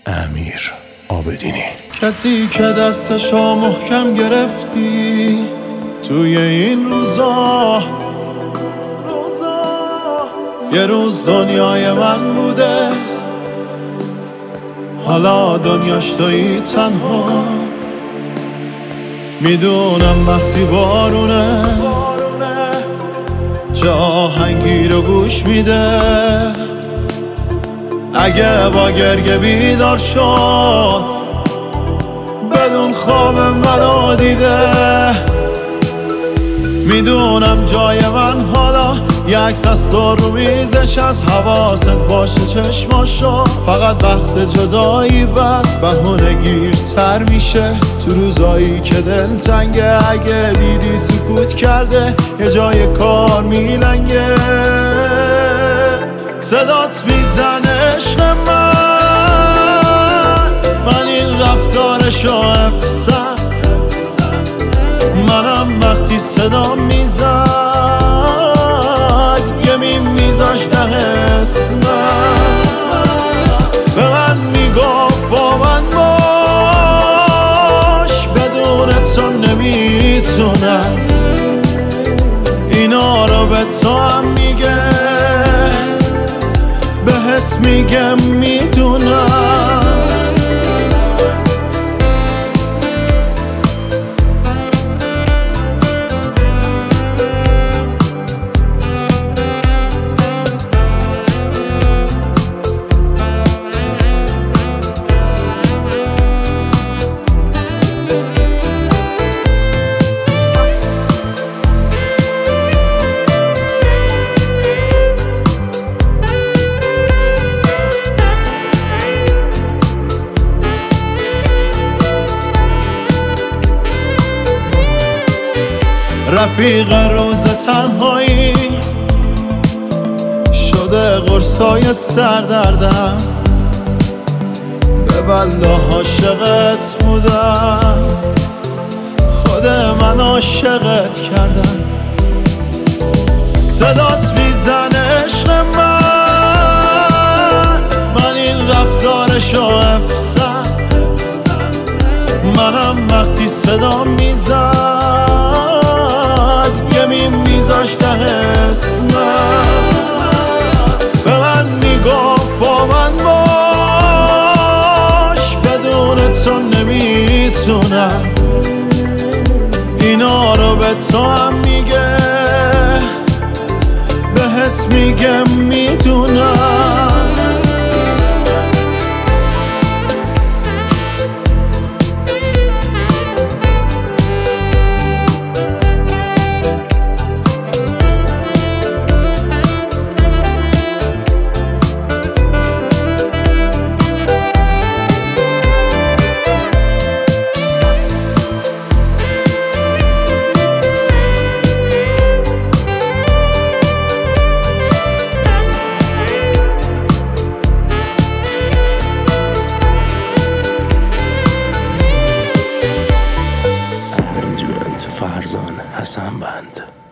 امیر عابدینی. کسی که دستشو محکم گرفتی توی این روزا، یه روز دنیای من بوده، حالا دنیاش تویی تنها. میدونم وقتی بارونه چه آهنگی رو گوش میده، اگه با گریه بیدار شد بدون خواب منو دیده. میدونم جای من حالا یک عکس از تو رو میزش، از حواست باشه چشماشو، فقط وقت جدایی بس بهونه گیرتر میشه تو روزایی که دل تنگه. اگه دیدی سکوت کرده یه جای کار میلنگه، صدات میزنه عشق من این رفتارشو افسم. منم وقتی صدا میزد یه میذاش ته اسمم، به من میگفت با من باش، بدون تو نمیتونم. اینا رو به تو هم میگه، بهت میگم میدونم. رفیق روز تنهایی شده قرصای سردردم، به بلا عاشقت بودم، خود من عاشقت کردم. صدات میزنه عشق من این رفتارشو افسم. منم وقتی صدا میزد یه میذاش ته اسمم، به من میگفت با من باش، بدون تو نمیتونم. اینا رو به تو هم میگه، بهت میگم میدونم. فرزان حسن بند.